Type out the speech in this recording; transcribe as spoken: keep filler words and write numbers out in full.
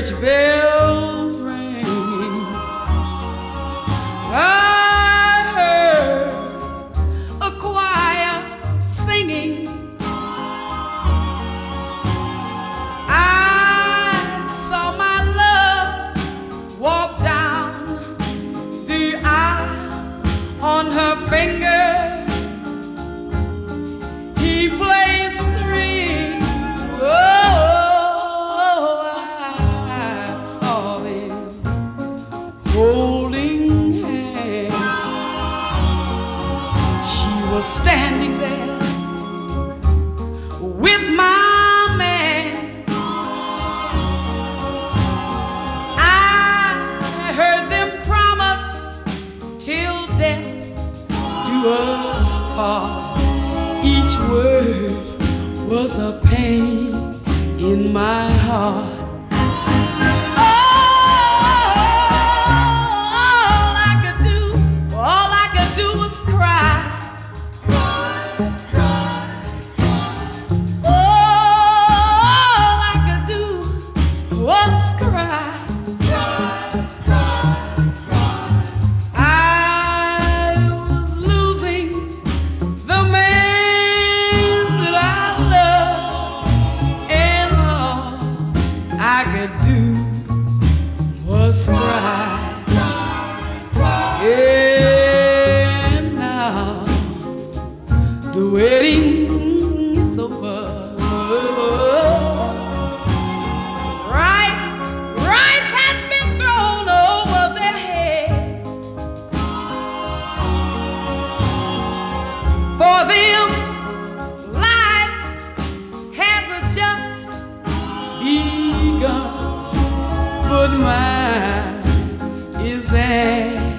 church bells ringing. I heard a choir singing. I saw my love walk down the aisle on her finger. He placed a ring. Oh, I saw them holding hands. She was standing there with my man. I heard them promise till death do us part. Each word was a pain in my heart. All I could do, all I could do was cry. All I could do was cry. I was losing the man that I loved, and all I could do was cry. And now the wedding is over. Rice, rice has been thrown over their heads. For them, life has just begun, but mine is at